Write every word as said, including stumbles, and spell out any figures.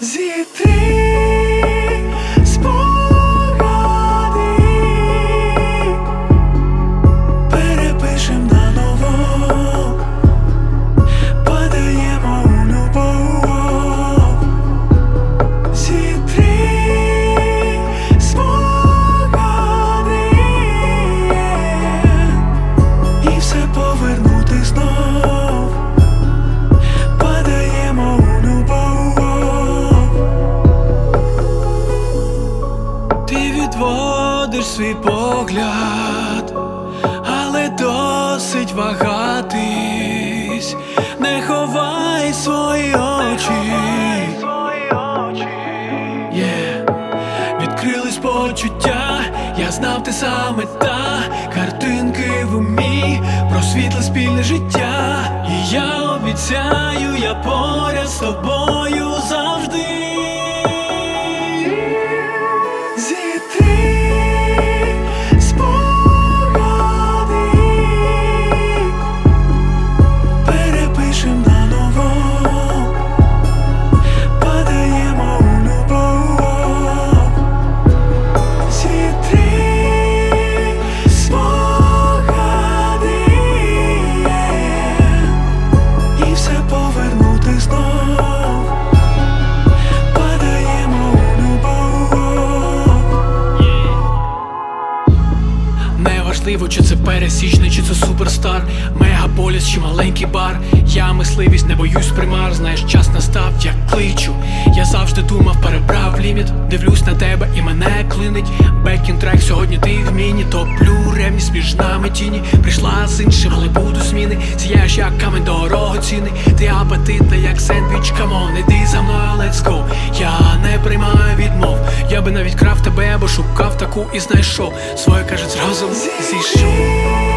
Зітри спогади, перепишем наново, падаємо у любов. Зітри спогади, і все повернути знов. Падаємо у любов. Ти відводиш свій погляд, але досить вагатись. Не ховай свої очі. Yeah. Відкрились почуття, я знав, ти саме та. Картинки в умі про світле спільне життя. І я обіцяю, я поряд з тобою завжди. Зітри спогади, перепишем наново, падаємо у любов. Зітри спогади, і все повернути знов. Падаємо у любов. Неважливо, чи це пересічний, чи це суперстар, мегаполіс чи маленький бар. Я мисливість, не боюсь примар. Знаєш, час настав, я кличу. Я завжди думав, перебрав ліміт. Дивлюсь на тебе і мене клинить. Бекін трек, сьогодні ти в міні. Топлю ревність між нами тіні. Прийшла з іншим, але буду зміни. Сіяєш як камень дорогоцінний. Ти апетитна, як сендвіч, камон. Іди за мною, let's go. Я не приймаю відмов. Я би навіть крав тебе, бо шукав таку і знайшов. Своє, кажуть, зразу зійшов.